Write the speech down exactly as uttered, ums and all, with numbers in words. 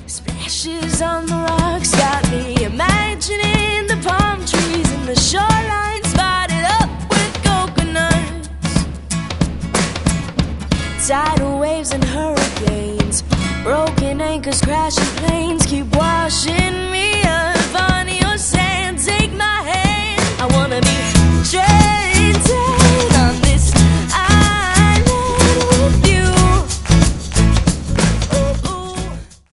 Splashes on the rocks got me imagining the palm trees and the shoreline spotted up with coconuts. Tidal waves and hurricanes, broken anchors, crashing planes keep washing me up on your sand. Take my hand, I wanna be straight.